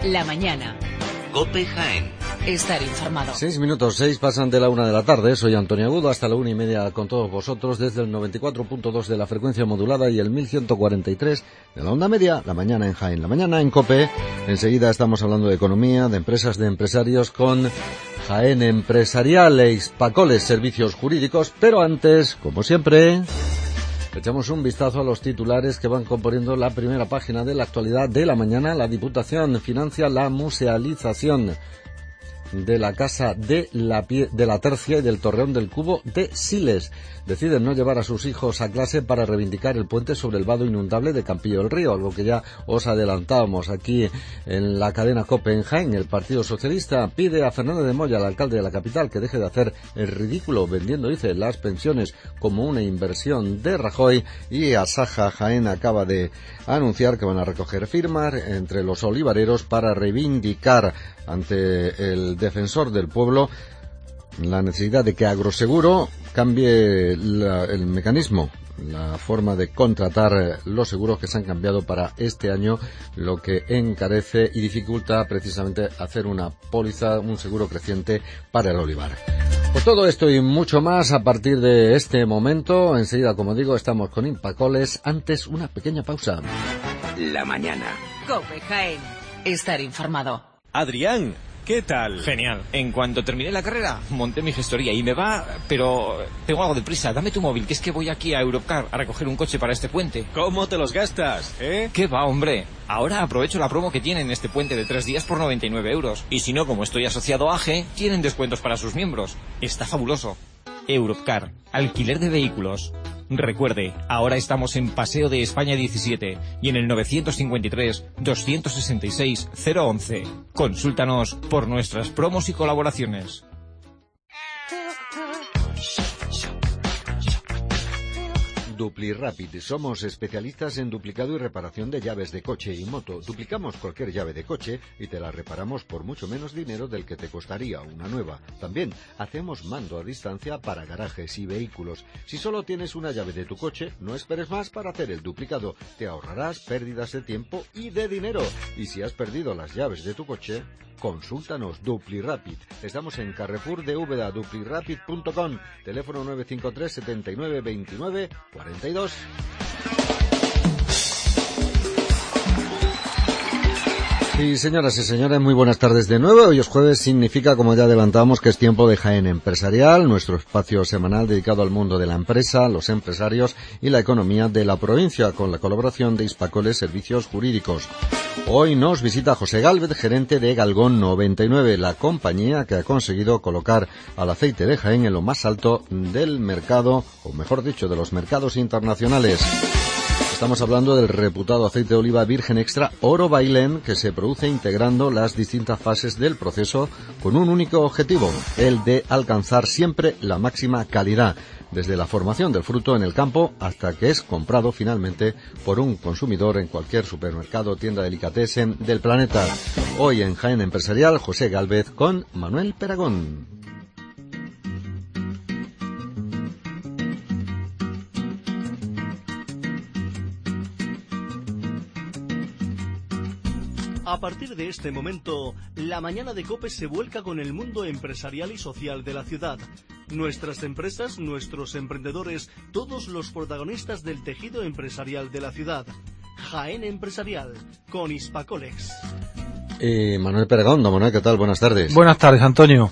La mañana. COPE Jaén. Estar informado. 6:06 pasan de la 1 de la tarde. Soy Antonio Agudo, hasta la 1:30 con todos vosotros desde el 94.2 de la frecuencia modulada y el 1143 de la onda media. La mañana en Jaén, la mañana en COPE. Enseguida estamos hablando de economía, de empresas, de empresarios con Jaén Empresarial e Hispacoles Servicios Jurídicos. Pero antes, como siempre, echamos un vistazo a los titulares que van componiendo la primera página de la actualidad de la mañana. La Diputación financia la musealización de la Casa de la Tercia y del Torreón del Cubo de Siles. Deciden no llevar a sus hijos a clase para reivindicar el puente sobre el vado inundable de Campillo del Río, algo que ya os adelantábamos aquí en la cadena COPE en Jaén. El Partido Socialista pide a Fernández de Moya, el alcalde de la capital, que deje de hacer el ridículo vendiendo, dice, las pensiones como una inversión de Rajoy, y Asaja Jaén acaba de anunciar que van a recoger firmas entre los olivareros para reivindicar ante el defensor del pueblo la necesidad de que Agroseguro cambie el mecanismo, la forma de contratar los seguros que se han cambiado para este año, lo que encarece y dificulta precisamente hacer una póliza, un seguro creciente para el olivar. Pues todo esto y mucho más a partir de este momento. Enseguida, como digo, estamos con Hispacoles. Antes, una pequeña pausa. La mañana. COPE Jaén. Estar informado. Adrián, ¿qué tal? Genial. En cuanto terminé la carrera, monté mi gestoría y me va, pero tengo algo de prisa. Dame tu móvil, que es que voy aquí a Europcar a recoger un coche para este puente. ¿Cómo te los gastas, ¿Qué va, hombre? Ahora aprovecho la promo que tienen este puente de 3 días por 99 euros. Y si no, como estoy asociado a AGE, tienen descuentos para sus miembros. Está fabuloso. Europcar, alquiler de vehículos. Recuerde, ahora estamos en Paseo de España 17 y en el 953-266-011. Consúltanos por nuestras promos y colaboraciones. DupliRapid. Somos especialistas en duplicado y reparación de llaves de coche y moto. Duplicamos cualquier llave de coche y te la reparamos por mucho menos dinero del que te costaría una nueva. También hacemos mando a distancia para garajes y vehículos. Si solo tienes una llave de tu coche, no esperes más para hacer el duplicado. Te ahorrarás pérdidas de tiempo y de dinero. Y si has perdido las llaves de tu coche, consúltanos. DupliRapid. Estamos en Carrefour de Úbeda, duplirapid.com, teléfono 953 79 29 42. Y señoras y señores, muy buenas tardes de nuevo. Hoy es jueves, significa, como ya adelantamos, que es tiempo de Jaén Empresarial, nuestro espacio semanal dedicado al mundo de la empresa, los empresarios y la economía de la provincia, con la colaboración de Hispacoles Servicios Jurídicos. Hoy nos visita José Gálvez, gerente de Galgón 99, la compañía que ha conseguido colocar al aceite de Jaén en lo más alto del mercado, o mejor dicho, de los mercados internacionales. Estamos hablando del reputado aceite de oliva virgen extra Oro Bailén, que se produce integrando las distintas fases del proceso con un único objetivo, el de alcanzar siempre la máxima calidad, desde la formación del fruto en el campo hasta que es comprado finalmente por un consumidor en cualquier supermercado o tienda delicatessen del planeta. Hoy en Jaén Empresarial, José Gálvez con Manuel Peragón. A partir de este momento, la mañana de COPE se vuelca con el mundo empresarial y social de la ciudad. Nuestras empresas, nuestros emprendedores, todos los protagonistas del tejido empresarial de la ciudad. Jaén Empresarial, con Hispacoles. Manuel Peragón, don Manuel, ¿qué tal? Buenas tardes. Buenas tardes, Antonio.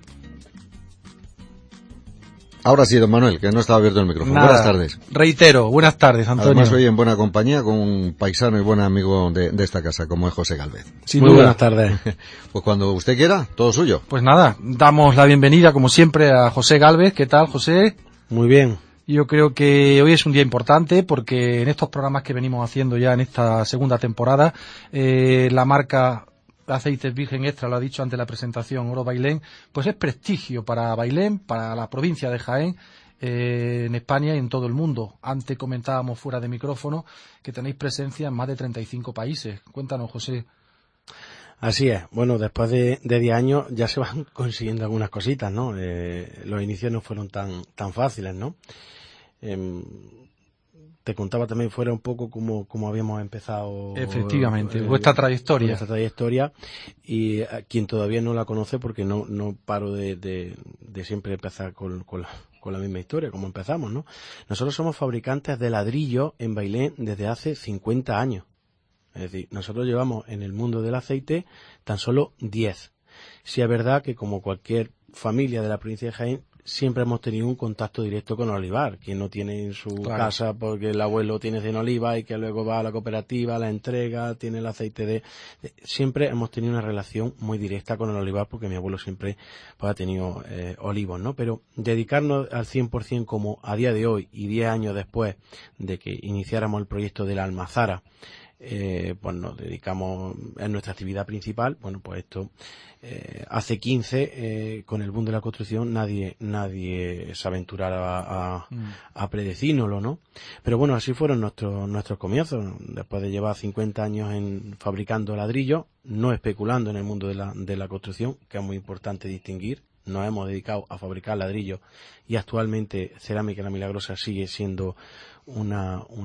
Ahora sí, don Manuel, que no estaba abierto el micrófono. Nada, buenas tardes. Reitero, buenas tardes, Antonio. Además, hoy en buena compañía con un paisano y buen amigo de esta casa, como es José Gálvez. Muy buenas tardes. Pues cuando usted quiera, todo suyo. Pues nada, damos la bienvenida, como siempre, a José Gálvez. ¿Qué tal, José? Muy bien. Yo creo que hoy es un día importante porque en estos programas que venimos haciendo ya en esta segunda temporada, la marca Aceites Virgen Extra, lo ha dicho ante la presentación, Oro Bailén, pues es prestigio para Bailén, para la provincia de Jaén, en España y en todo el mundo. Antes comentábamos fuera de micrófono que tenéis presencia en más de 35 países. Cuéntanos, José. Así es. Bueno, después de 10 años ya se van consiguiendo algunas cositas, ¿no? Los inicios no fueron tan fáciles, ¿no? te contaba también fuera un poco cómo habíamos empezado. Efectivamente, vuestra trayectoria. Y quien todavía no la conoce, porque no paro de siempre empezar con la misma historia, como empezamos, ¿no? Nosotros somos fabricantes de ladrillo en Bailén desde hace 50 años. Es decir, nosotros llevamos en el mundo del aceite tan solo 10. Sí es verdad que, como cualquier familia de la provincia de Jaén, siempre hemos tenido un contacto directo con el olivar. Quien no tiene en su casa porque el abuelo tiene 100 olivas y que luego va a la cooperativa, la entrega, tiene el aceite siempre hemos tenido una relación muy directa con el olivar, porque mi abuelo siempre pues, ha tenido olivos, ¿no? Pero dedicarnos al 100% como a día de hoy y 10 años después de que iniciáramos el proyecto de la Almazara, pues nos dedicamos a nuestra actividad principal. Bueno, pues esto hace 15, con el boom de la construcción, nadie se aventurara a predecírnoslo, ¿no? Pero bueno, así fueron nuestros comienzos. Después de llevar 50 años fabricando ladrillos, no especulando en el mundo de la construcción, que es muy importante distinguir. Nos hemos dedicado a fabricar ladrillos, y actualmente Cerámica La Milagrosa sigue siendo un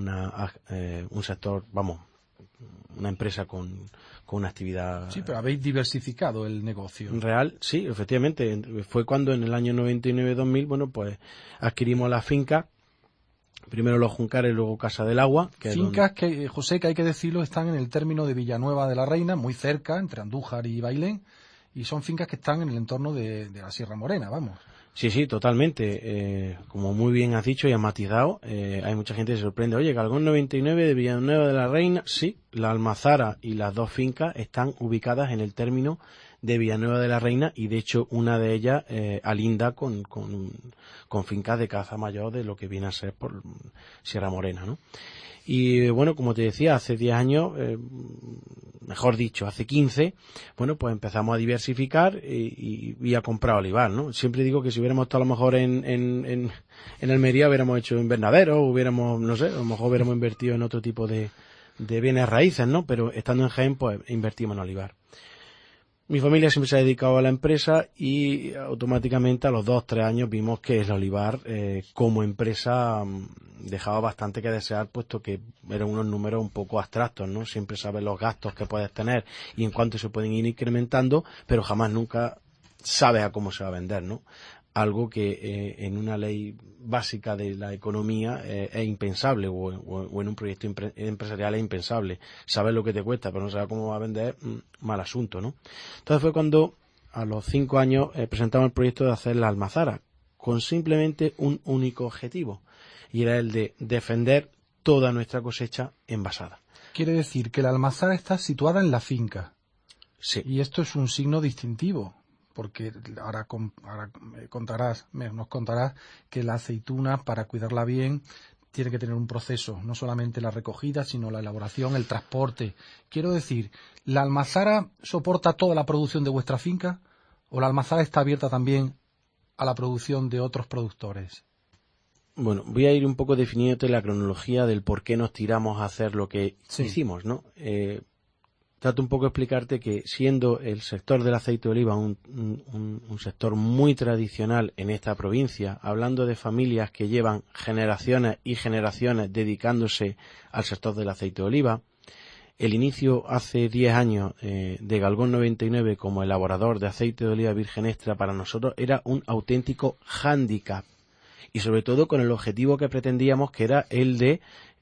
sector, una empresa con una actividad. Sí, pero habéis diversificado el negocio. Real, sí, efectivamente. Fue cuando en el año 99-2000, bueno, pues adquirimos la finca, primero Los Juncares, luego Casa del Agua. Fincas que, José, que hay que decirlo, están en el término de Villanueva de la Reina, muy cerca, entre Andújar y Bailén, y son fincas que están en el entorno de la Sierra Morena, vamos. Sí, totalmente. Como muy bien has dicho y has matizado, hay mucha gente que se sorprende. Oye, Galgón 99 de Villanueva de la Reina. Sí, la Almazara y las dos fincas están ubicadas en el término de Villanueva de la Reina, y de hecho una de ellas alinda con fincas de caza mayor de lo que viene a ser por Sierra Morena, ¿no? Y bueno, como te decía, hace 10 años, mejor dicho, hace 15, bueno, pues empezamos a diversificar y a comprar olivar, ¿no? Siempre digo que si hubiéramos estado a lo mejor en Almería, hubiéramos hecho invernadero, no sé, a lo mejor hubiéramos invertido en otro tipo de bienes raíces, ¿no? Pero estando en Jaén, pues invertimos en olivar. Mi familia siempre se ha dedicado a la empresa, y automáticamente a los 2-3 años vimos que el olivar como empresa dejaba bastante que desear, puesto que eran unos números un poco abstractos, ¿no? Siempre sabes los gastos que puedes tener y en cuánto se pueden ir incrementando, pero jamás nunca sabes a cómo se va a vender, ¿no? Algo que en una ley básica de la economía es impensable, o en un proyecto empresarial es impensable. Sabes lo que te cuesta, pero no sabes cómo va a vender, mal asunto, ¿no? Entonces fue cuando, a los 5 años, presentamos el proyecto de hacer la Almazara, con simplemente un único objetivo, y era el de defender toda nuestra cosecha envasada. Quiere decir que la Almazara está situada en la finca. Sí. Y esto es un signo distintivo, porque ahora nos contarás que la aceituna, para cuidarla bien, tiene que tener un proceso, no solamente la recogida, sino la elaboración, el transporte. Quiero decir, ¿la Almazara soporta toda la producción de vuestra finca, o la Almazara está abierta también a la producción de otros productores? Bueno, voy a ir un poco definiéndote la cronología del por qué nos tiramos a hacer lo que hicimos, ¿no? Trato un poco de explicarte que, siendo el sector del aceite de oliva un sector muy tradicional en esta provincia, hablando de familias que llevan generaciones y generaciones dedicándose al sector del aceite de oliva, el inicio hace 10 años de Galgón 99 como elaborador de aceite de oliva virgen extra para nosotros era un auténtico hándicap, y sobre todo con el objetivo que pretendíamos, que era el de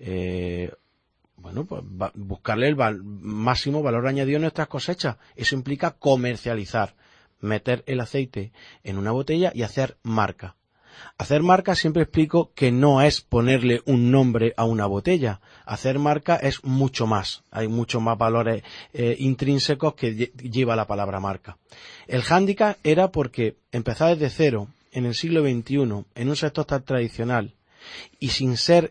pues buscarle el máximo valor añadido a nuestras cosechas. Eso implica comercializar, meter el aceite en una botella y hacer marca. Hacer marca, siempre explico que no es ponerle un nombre a una botella. Hacer marca es mucho más. Hay muchos más valores intrínsecos que lleva la palabra marca. El hándicap era porque empezar desde cero en el siglo XXI, en un sector tan tradicional, y sin ser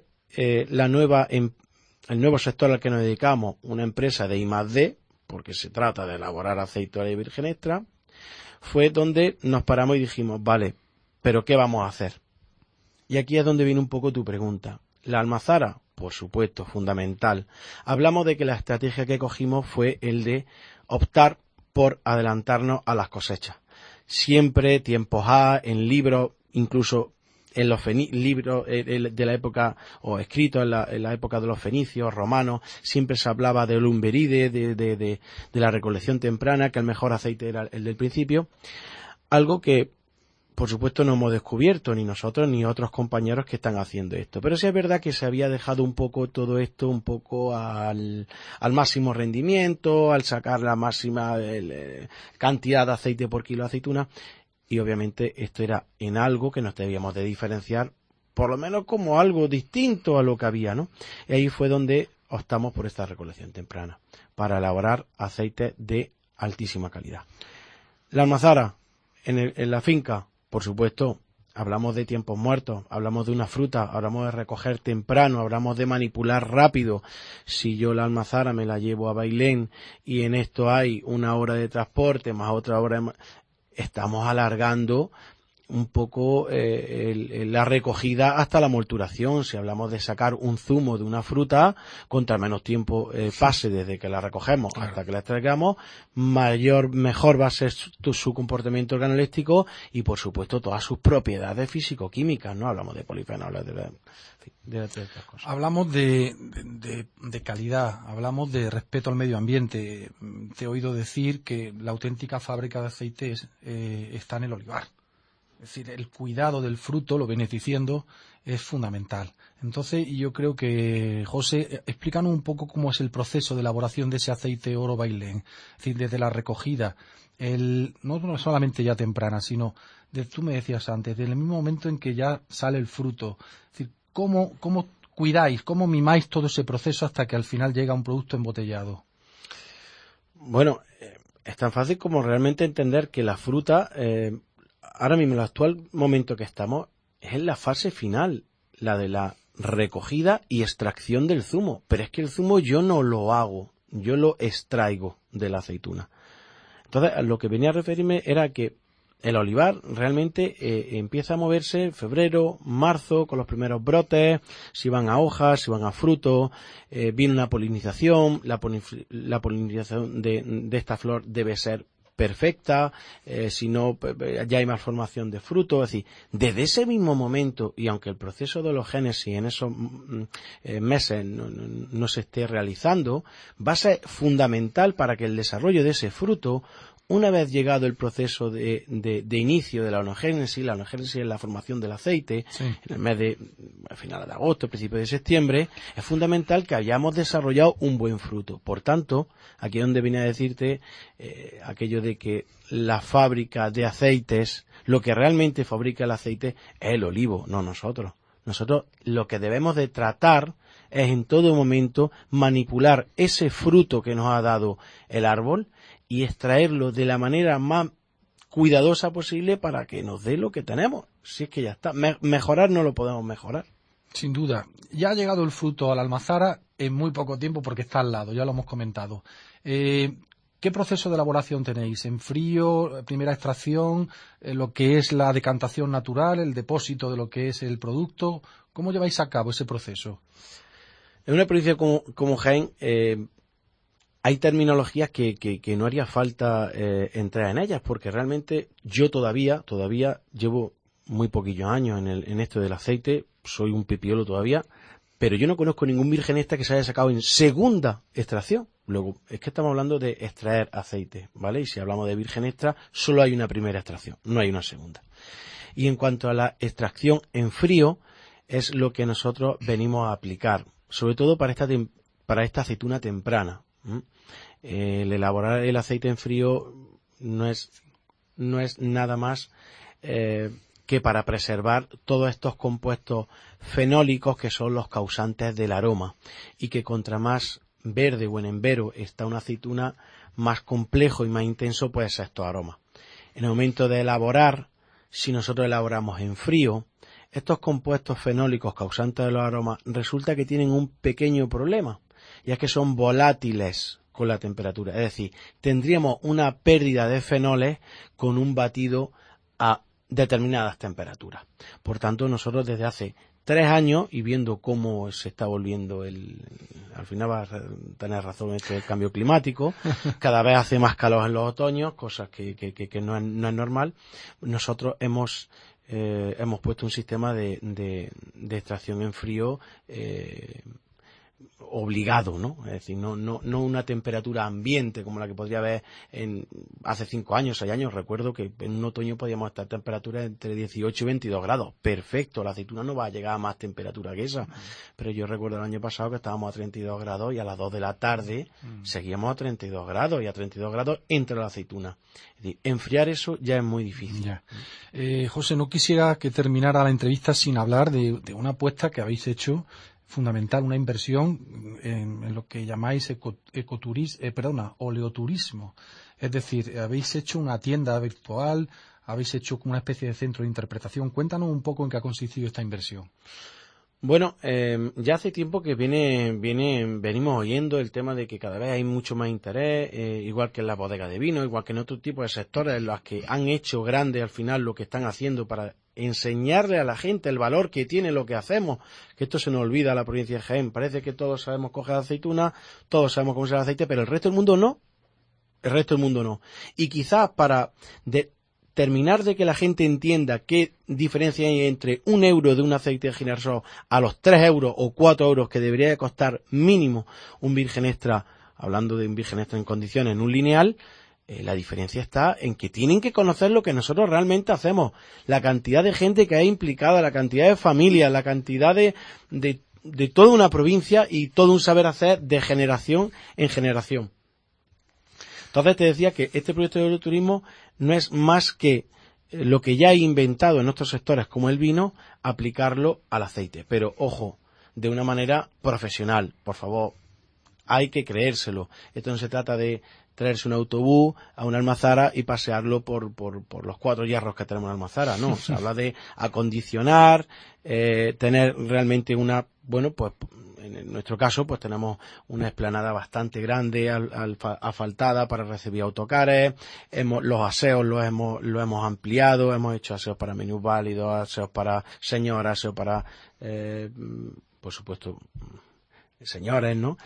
el nuevo sector al que nos dedicamos, una empresa de I+D, porque se trata de elaborar aceite de oliva virgen extra, fue donde nos paramos y dijimos, vale, ¿pero qué vamos a hacer? Y aquí es donde viene un poco tu pregunta. La Almazara, por supuesto, fundamental. Hablamos de que la estrategia que cogimos fue el de optar por adelantarnos a las cosechas. Siempre, tiempos A, en libros, incluso en los libros de la época, o escritos en la época de los fenicios, romanos, siempre se hablaba del umberide, de la recolección temprana, que el mejor aceite era el del principio. Algo que, por supuesto, no hemos descubierto ni nosotros ni otros compañeros que están haciendo esto. Pero sí es verdad que se había dejado un poco todo esto un poco al máximo rendimiento, al sacar la máxima cantidad de aceite por kilo de aceituna. Y obviamente esto era en algo que nos debíamos de diferenciar, por lo menos como algo distinto a lo que había, ¿no? Y ahí fue donde optamos por esta recolección temprana, para elaborar aceites de altísima calidad. La almazara en la finca, por supuesto, hablamos de tiempos muertos, hablamos de una fruta, hablamos de recoger temprano, hablamos de manipular rápido. Si yo la almazara me la llevo a Bailén y en esto hay 1 hora de transporte más otra hora estamos alargando un poco la recogida hasta la molturación. Si hablamos de sacar un zumo de una fruta, contra menos tiempo pase desde que la recogemos hasta que la extraigamos, mejor va a ser su comportamiento organoléptico y, por supuesto, todas sus propiedades físico-químicas, ¿no? Hablamos de polifenoles, de otras cosas. Hablamos de calidad, hablamos de respeto al medio ambiente. Te he oído decir que la auténtica fábrica de aceites está en el olivar. Es decir, el cuidado del fruto, lo vienes diciendo, es fundamental. Entonces, yo creo que, José, explícanos un poco cómo es el proceso de elaboración de ese aceite Oro Bailén. Es decir, desde la recogida, no solamente ya temprana, sino, tú me decías antes, desde el mismo momento en que ya sale el fruto. Es decir, ¿cómo cuidáis, cómo mimáis todo ese proceso hasta que al final llega un producto embotellado? Bueno, es tan fácil como realmente entender que la fruta... ahora mismo, en el actual momento que estamos, es en la fase final, la de la recogida y extracción del zumo. Pero es que el zumo yo no lo hago, yo lo extraigo de la aceituna. Entonces, a lo que venía a referirme era que el olivar realmente empieza a moverse en febrero, marzo, con los primeros brotes, si van a hojas, si van a frutos, viene una polinización, la polinización de esta flor debe ser perfecta, si no ya hay malformación de fruto. Es decir, desde ese mismo momento, y aunque el proceso de ologénesis en esos meses no se esté realizando, va a ser fundamental para que el desarrollo de ese fruto, una vez llegado el proceso de inicio de la ologénesis es la formación del aceite, sí, en el mes de finales de agosto, principios de septiembre, es fundamental que hayamos desarrollado un buen fruto. Por tanto, aquí es donde vine a decirte aquello de que la fábrica de aceites, lo que realmente fabrica el aceite es el olivo, no nosotros. Nosotros lo que debemos de tratar es en todo momento manipular ese fruto que nos ha dado el árbol y extraerlo de la manera más cuidadosa posible para que nos dé lo que tenemos. Si es que ya está. Mejorar no lo podemos mejorar. Sin duda. Ya ha llegado el fruto a la almazara en muy poco tiempo porque está al lado, ya lo hemos comentado. ¿Qué proceso de elaboración tenéis? ¿En frío, primera extracción, lo que es la decantación natural, el depósito de lo que es el producto? ¿Cómo lleváis a cabo ese proceso? En una provincia como Jaén, hay terminologías que no haría falta entrar en ellas, porque realmente yo todavía llevo muy poquillos años en esto del aceite, soy un pipiolo todavía, pero yo no conozco ningún virgen extra que se haya sacado en segunda extracción. Luego, es que estamos hablando de extraer aceite, ¿vale? Y si hablamos de virgen extra, solo hay una primera extracción, no hay una segunda. Y en cuanto a la extracción en frío, es lo que nosotros venimos a aplicar, sobre todo para esta aceituna temprana. El elaborar el aceite en frío no es nada más que para preservar todos estos compuestos fenólicos que son los causantes del aroma, y que contra más verde o en envero está una aceituna, más complejo y más intenso pueden ser estos aromas. En el momento de elaborar, si nosotros elaboramos en frío, estos compuestos fenólicos causantes de los aromas resulta que tienen un pequeño problema, y es que son volátiles con la temperatura. Es decir, tendríamos una pérdida de fenoles con un batido a determinadas temperaturas. Por tanto, nosotros desde hace 3 años, y viendo cómo se está volviendo al final va a tener razón esto del cambio climático, cada vez hace más calor en los otoños, cosas que no es normal, nosotros hemos hemos puesto un sistema de extracción en frío obligado, ¿no? Es decir, no una temperatura ambiente como la que podría haber hace 5 años, 6 años. Recuerdo que en un otoño podíamos estar temperaturas entre 18 y 22 grados. Perfecto, la aceituna no va a llegar a más temperatura que esa. Pero yo recuerdo el año pasado que estábamos a 32 grados y a las 2 de la tarde seguíamos a 32 grados y a 32 grados entra la aceituna. Es decir, enfriar eso ya es muy difícil. Ya. José, no quisiera que terminara la entrevista sin hablar de una apuesta que habéis hecho fundamental, una inversión en lo que llamáis oleoturismo. Es decir, habéis hecho una tienda virtual, habéis hecho una especie de centro de interpretación. Cuéntanos un poco en qué ha consistido esta inversión. Bueno, ya hace tiempo que venimos oyendo el tema de que cada vez hay mucho más interés, igual que en la bodega de vino, igual que en otro tipo de sectores en los que han hecho grande al final lo que están haciendo para enseñarle a la gente el valor que tiene lo que hacemos, que esto se nos olvida a la provincia de Jaén. Parece que todos sabemos coger aceituna, todos sabemos cómo se hace el aceite, pero el resto del mundo no. El resto del mundo no. Y quizás para terminar de que la gente entienda qué diferencia hay entre 1 euro de un aceite de girasol a los 3 euros o 4 euros que debería de costar mínimo un virgen extra, hablando de un virgen extra en condiciones, en un lineal, la diferencia está en que tienen que conocer lo que nosotros realmente hacemos, la cantidad de gente que hay implicada, la cantidad de familias, la cantidad de toda una provincia y todo un saber hacer de generación en generación. Entonces te decía que este proyecto de agroturismo no es más que lo que ya he inventado en otros sectores como el vino, aplicarlo al aceite. Pero ojo, de una manera profesional, por favor, hay que creérselo. Esto no se trata de traerse un autobús a una almazara y pasearlo por los 4 hierros que tenemos en Almazara, no. Se habla de acondicionar, tener realmente pues en nuestro caso pues tenemos una explanada bastante grande, asfaltada para recibir autocares, los aseos los hemos ampliado, hemos hecho aseos para menús válidos, aseos para señoras, aseos para, por supuesto, señores, ¿no?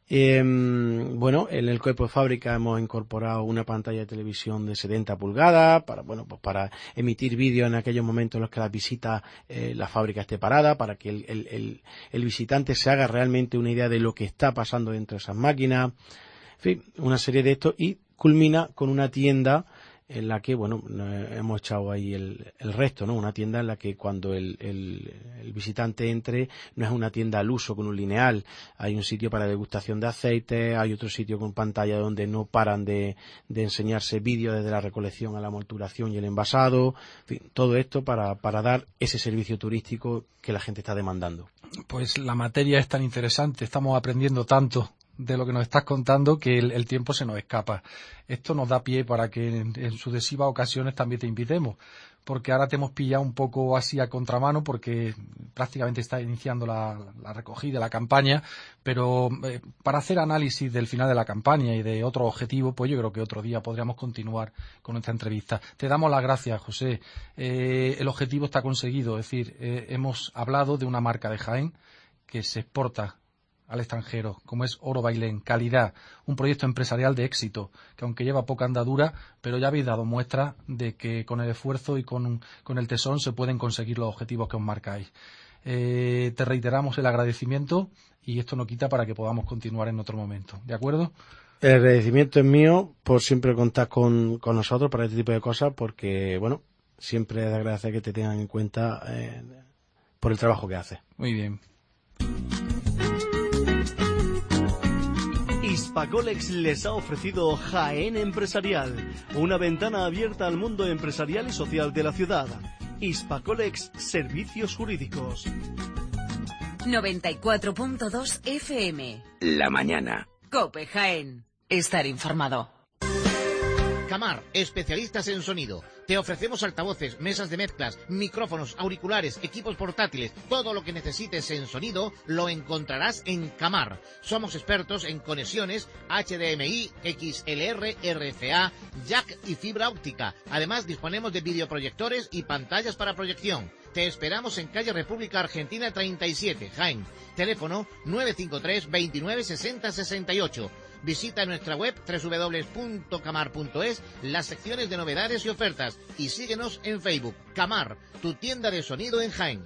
En el cuerpo de fábrica hemos incorporado una pantalla de televisión de 70 pulgadas para emitir vídeos en aquellos momentos en los que la fábrica esté parada, para que el visitante se haga realmente una idea de lo que está pasando dentro de esas máquinas. En fin, una serie de esto, y culmina con una tienda en la que, hemos echado ahí el resto, ¿no? Una tienda en la que cuando el visitante entre, no es una tienda al uso con un lineal. Hay un sitio para degustación de aceite, hay otro sitio con pantalla donde no paran de enseñarse vídeos desde la recolección a la molturación y el envasado. En fin, todo esto para dar ese servicio turístico que la gente está demandando. Pues la materia es tan interesante, estamos aprendiendo tanto de lo que nos estás contando que el tiempo se nos escapa. Esto nos da pie para que en sucesivas ocasiones también te invitemos, porque ahora te hemos pillado un poco así a contramano porque prácticamente está iniciando la recogida, la campaña, pero para hacer análisis del final de la campaña y de otros objetivos, pues yo creo que otro día podríamos continuar con esta entrevista. Te damos las gracias, José. El objetivo está conseguido, es decir, hemos hablado de una marca de Jaén que se exporta al extranjero, como es Oro Bailén, calidad, un proyecto empresarial de éxito, que aunque lleva poca andadura, pero ya habéis dado muestra de que con el esfuerzo y con el tesón se pueden conseguir los objetivos que os marcáis. Te reiteramos el agradecimiento y esto no quita para que podamos continuar en otro momento, ¿de acuerdo? El agradecimiento es mío por siempre contar con nosotros para este tipo de cosas, porque, siempre es de agradecer que te tengan en cuenta por el trabajo que haces. Muy bien. Hispacolex les ha ofrecido Jaén Empresarial, una ventana abierta al mundo empresarial y social de la ciudad. Hispacolex Servicios Jurídicos. 94.2 FM. La mañana. COPE Jaén. Estar informado. Camar, especialistas en sonido. Te ofrecemos altavoces, mesas de mezclas, micrófonos, auriculares, equipos portátiles. Todo lo que necesites en sonido lo encontrarás en Camar. Somos expertos en conexiones HDMI, XLR, RCA, jack y fibra óptica. Además, disponemos de videoproyectores y pantallas para proyección. Te esperamos en calle República Argentina 37, Jaén. Teléfono 953 29 60 68. Visita nuestra web www.camar.es, las secciones de novedades y ofertas, y síguenos en Facebook. Camar, tu tienda de sonido en Jaén.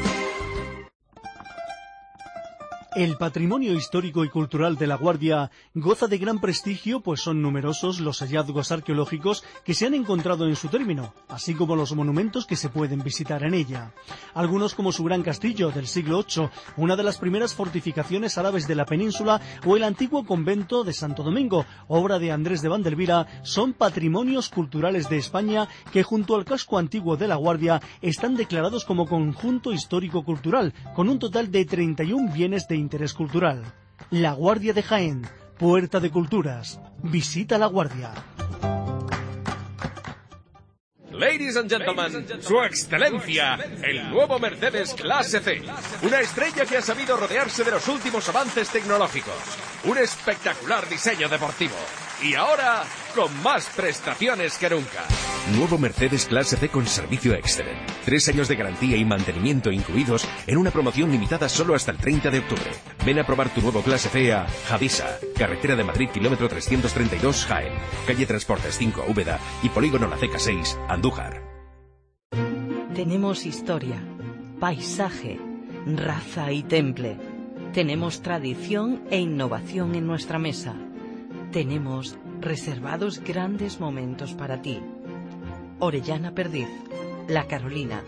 El patrimonio histórico y cultural de La Guardia goza de gran prestigio, pues son numerosos los hallazgos arqueológicos que se han encontrado en su término, así como los monumentos que se pueden visitar en ella. Algunos, como su gran castillo del siglo VIII, una de las primeras fortificaciones árabes de la península, o el antiguo convento de Santo Domingo, obra de Andrés de Vandelvira, son patrimonios culturales de España que, junto al casco antiguo de La Guardia, están declarados como conjunto histórico-cultural, con un total de 31 bienes de interés cultural. La Guardia de Jaén, puerta de culturas. Visita La Guardia. Ladies and gentlemen, su excelencia, el nuevo Mercedes Clase C. Una estrella que ha sabido rodearse de los últimos avances tecnológicos. Un espectacular diseño deportivo. Y ahora, con más prestaciones que nunca. Nuevo Mercedes Clase C con servicio Excellent. 3 años de garantía y mantenimiento incluidos en una promoción limitada solo hasta el 30 de octubre. Ven a probar tu nuevo Clase C a Javisa, carretera de Madrid, kilómetro 332, Jaén. Calle Transportes 5, Úbeda y Polígono La Ceca 6, Andújar. Tenemos historia, paisaje, raza y temple. Tenemos tradición e innovación en nuestra mesa. Tenemos reservados grandes momentos para ti. Orellana Perdiz, La Carolina,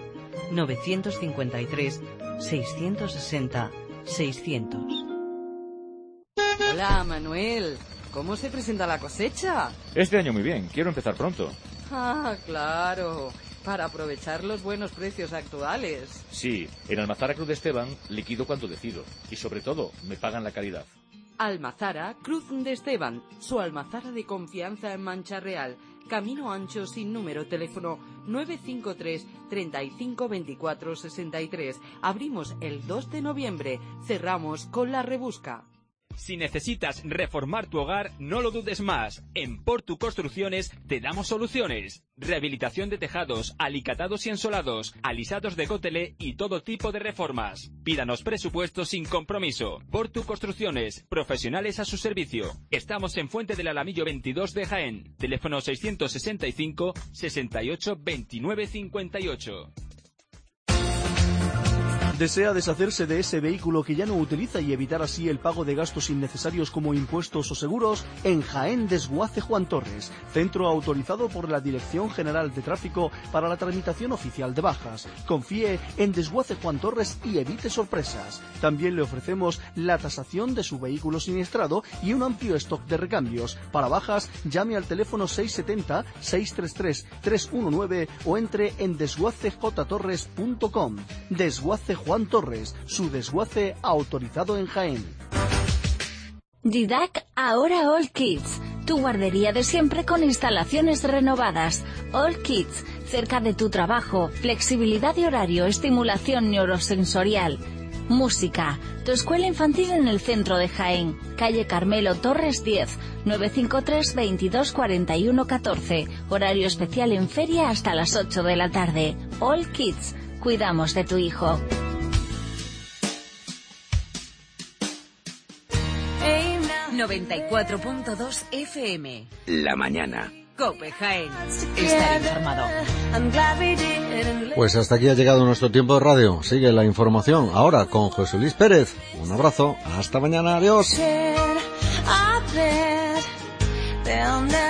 953-660-600. Hola, Manuel. ¿Cómo se presenta la cosecha? Este año muy bien, quiero empezar pronto. Ah, claro, para aprovechar los buenos precios actuales. Sí, en Almazara Cruz de Esteban liquido cuando decido. Y sobre todo, me pagan la calidad. Almazara Cruz de Esteban, su almazara de confianza en Mancha Real. Camino Ancho sin número, teléfono 953 35 24 63. Abrimos el 2 de noviembre, cerramos con la rebusca. Si necesitas reformar tu hogar, no lo dudes más. En Portu Construcciones te damos soluciones. Rehabilitación de tejados, alicatados y ensolados, alisados de cótele y todo tipo de reformas. Pídanos presupuesto sin compromiso. Portu Construcciones, profesionales a su servicio. Estamos en Fuente del Alamillo 22 de Jaén. Teléfono 665 68 29 58. ¿Desea deshacerse de ese vehículo que ya no utiliza y evitar así el pago de gastos innecesarios como impuestos o seguros? En Jaén, Desguace Juan Torres, centro autorizado por la Dirección General de Tráfico para la tramitación oficial de bajas. Confíe en Desguace Juan Torres y evite sorpresas. También le ofrecemos la tasación de su vehículo siniestrado y un amplio stock de recambios. Para bajas, llame al teléfono 670-633-319 o entre en desguacejtorres.com. Desguace Juan Torres, su desguace autorizado en Jaén. Didac, ahora All Kids, tu guardería de siempre con instalaciones renovadas. All Kids, cerca de tu trabajo, flexibilidad de horario, estimulación neurosensorial. Música, tu escuela infantil en el centro de Jaén, calle Carmelo Torres 10, 953 22 41 14, horario especial en feria hasta las 8 de la tarde. All Kids, cuidamos de tu hijo. 94.2 FM. La mañana. COPE Jaén. Estar informado. Pues hasta aquí ha llegado nuestro tiempo de radio. Sigue la información ahora con José Luis Pérez. Un abrazo. Hasta mañana. Adiós.